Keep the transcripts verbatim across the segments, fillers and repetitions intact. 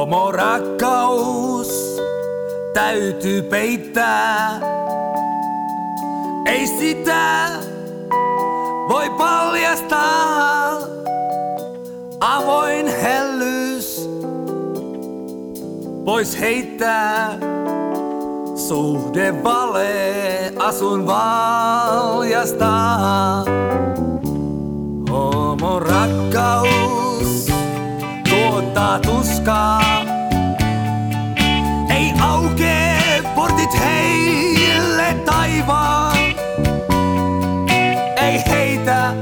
Homo rakkaus täytyy peittää. Ei sitä voi paljastaa. Avoin hellyys pois heittää. Suhde vale asun valjastaa. Homo rakkaus tuottaa tuskaa. Ei aukee portit heille taivaan. Ei heitä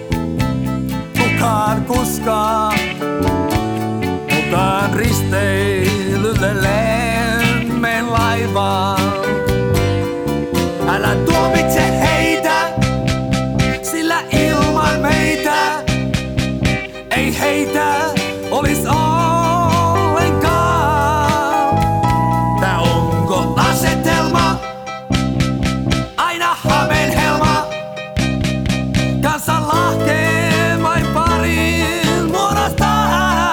kukaan kuskaa. Mukaan risteilylle lemmen laivaan. Älä tuomitse heitä, sillä ilman meitä ei heitä olis ollenkaan. Tää onko asetelma? Aina hamenhelma. Kansan lahkeen vain parin muodostaa.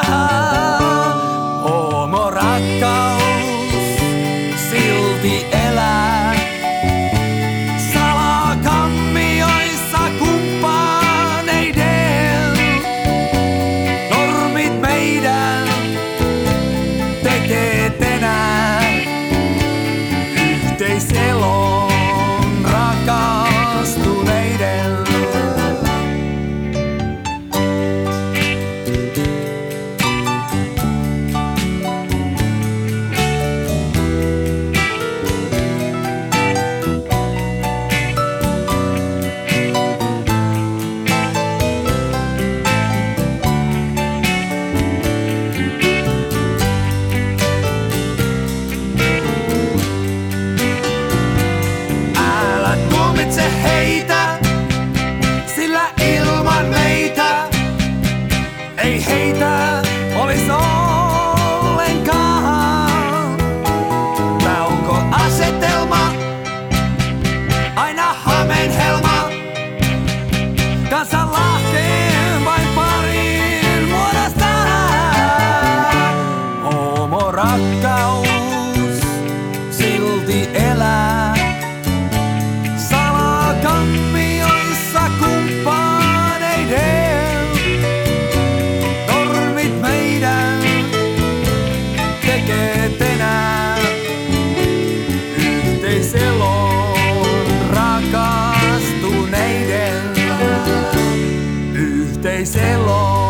Homo rakkaus silti elää. Salakammioissa kumppaneiden. Normit meidän tekee tänään. Yhteiselon rakastuneiden. Heitä, sillä ilman meitä ei heitä olis ollenkaan. Tää onko asetelma? Aina hamenhelma. Kansan lahkeen vain parin muodostaa. Homo rakkaus silti elää. Kammioissa kumppaneiden. Normit meidän tekee tänään. Yhteiselon rakastuneiden. Yhteiselon